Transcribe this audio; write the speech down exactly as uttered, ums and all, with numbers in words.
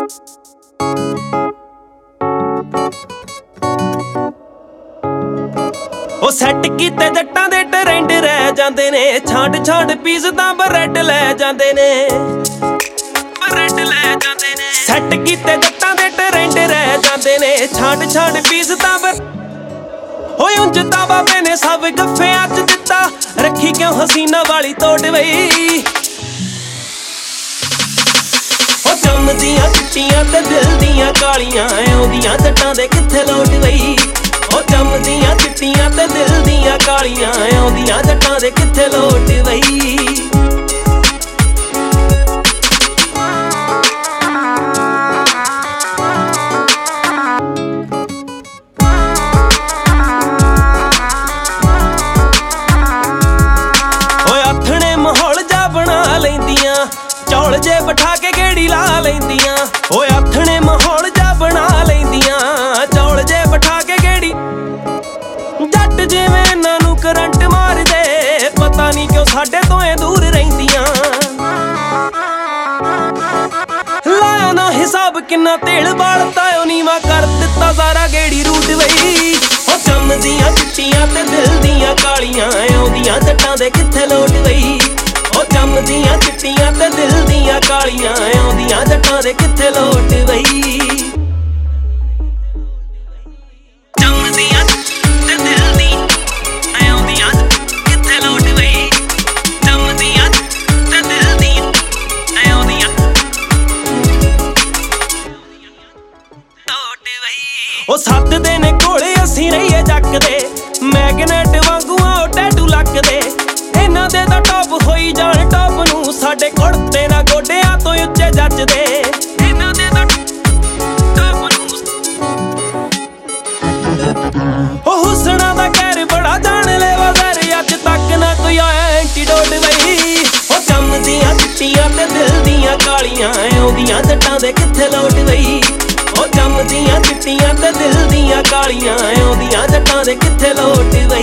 ਉਹ ਸੈੱਟ ਕੀਤੇ ਜੱਟਾਂ ਦੇ ਟਰੈਂਡ ਰਹਿ ਜਾਂਦੇ ਨੇ, ਛਾਂਟ ਛਾਂਟ ਪੀਸ ਤਾਂ ਬਰੈਡ ਲੈ ਜਾਂਦੇ ਨੇ, ਬਰੈਡ ਲੈ ਜਾਂਦੇ ਨੇ। ਸੈੱਟ ਕੀਤੇ ਜੱਟਾਂ ਦੇ ਟਰੈਂਡ ਰਹਿ ਜਾਂਦੇ ਨੇ, ਛਾਂਟ ਛਾਂਟ ਪੀਸ ਤਾਂ ਬਰ ਹੋਏ ਉਂਝ ਤਾਂ ਬਾਬੇ ਨੇ ਸਭ ਗੱਫਿਆਂ 'ਚ ਦਿੱਤਾ, ਰੱਖੀ ਕਿਉਂ ਹਸੀਨਾ ਵਾਲੀ ਤੋੜ ਵਈ। ਉਹ ਜੰਮਦੀਆਂ ਚਿੱਟੀਆਂ ਤੇ ਦਿਲ ਦੀਆਂ ਕਾਲੀਆਂ, ਆਉਂਦੀਆਂ ਜੱਟਾਂ ਦੇ ਕਿੱਥੇ ਲੋਟ ਵਈ। ਉਹ ਜੰਮਦੀਆਂ ਚਿੱਟੀਆਂ ਤੇ ਦਿਲ ਦੀਆਂ ਕਾਲੀਆਂ, ਆਉਂਦੀਆਂ ਜੱਟਾਂ ਦੇ ਕਿੱਥੇ ਲੋਟ ਵਈ। ਓਏ ਆਥਣੇ ਮਾਹੌਲ ਜਾ ਬਣਾ ਲੈਂਦੀਆਂ, ਚੌਲ ਜੇ ਬਿਠਾ ਕੇ ਗੇੜੀ ਲਾ ਲੈਂਦੀਆਂ। ਓਏ ਆਥਣੇ ਮਾਹੌਲ ਜਾ ਬਣਾ ਲੈਂਦੀਆਂ, ਚੌਲ ਜੇ ਬਿਠਾ ਕੇ ਗੇੜੀ। ਜੱਟ ਜਿਵੇਂ ਇਹਨਾਂ ਨੂੰ ਕਰੰਟ ਮਾਰਦੇ, ਪਤਾ ਨਹੀਂ ਕਿਉਂ ਸਾਡੇ ਤੋਂ ਏ ਦੂਰ ਰਹਿੰਦੀਆਂ। ਲਾਇਆ ਨਾ ਹਿਸਾਬ ਕਿੰਨਾ ਤੇਲ ਬਾਲਤਾ, ਓ ਨੀਵਾਂ ਕਰ ਦਿੱਤਾ ਸਾਰਾ ਗੇੜੀ ਰੂਟ ਵਈ। ਉਹ ਜੰਮਦੀਆਂ ਚਿੱਟੀਆਂ ਤੇ ਦਿਲ ਦੀਆਂ ਕਾਲੀਆਂ, ਆਉਂਦੀਆਂ ਜੱਟਾਂ ਦੇ ਕਿੱਥੇ ਲੋਟ ਵਈ। ਉਹ ਜੰਮਦੀਆਂ ਚਿੱਟੀਆਂ ਤੇ ਦਿਲ ਦੀਆਂ ਕਾਲੀਆਂ, ਆਉਂਦੀਆਂ ਜੱਟਾਂ ਦੇ ਕਿੱਥੇ ਲੋਟ ਵਈ। ਜੰਮਦੀਆਂ ਤੇ ਦਿਲ ਦੀ ਆਉਂਦੀਆਂ ਕਿੱਥੇ ਲੋਟ ਵਈ। ਜੰਮਦੀਆਂ ਤੇ ਦਿਲ ਦੀ ਆਉਂਦੀਆਂ ਲੋਟ ਵਈ। ਉਹ ਸੱਦਦੇ ਨੇ ਕੋਲੇ ਅਸੀਂ ਰਹੀਏ ਜੱਕਦੇ, ਮੈਗਨੇਟ ਵਾਂਗੂ ਆ ਟੈਟੂ ਲੱਗਦੇ। ਇਹਨਾਂ ਦੇ ਤਾਂ ਟੌਪ ਹੋਈ ਜਾਣ ਟੌਪ ਨੂੰ, ਸਾਡੇ ਕੁੜਤੇ ਨਾ ਗੋਡਿਆਂ ਤੋਂ ਉੱਚੇ ਜੱਜਦੇ। ਇਹਨਾਂ ਦੇ ਤਾਂ ਟੌਪ ਨੂੰ ਉਹ ਹੁਸਨਾ ਦਾ ਕਹਿਰ ਬੜਾ ਜਾਣ ਲੈਵਾ ਜ਼ਰ, ਅੱਜ ਤੱਕ ਨਾ ਕੋਈ ਆਇਆ ਐਂਟੀਡੋਟ ਵਈ। ਉਹ ਜੰਮਦੀਆਂ ਚਿੱਟੀਆਂ ਤੇ ਦਿਲ ਦੀਆਂ ਕਾਲੀਆਂ, ਆਉਂਦੀਆਂ ਜੱਟਾਂ ਦੇ ਕਿੱਥੇ ਲੋਟ ਵਈ। ਉਹ ਜੰਮਦੀਆਂ ਚਿੱਟੀਆਂ ਤੇ ਦਿਲ ਦੀਆਂ ਕਾਲੀਆਂ, ਆਉਂਦੀਆਂ ਜੱਟਾਂ ਦੇ ਕਿੱਥੇ ਲੋਟ ਵਈ।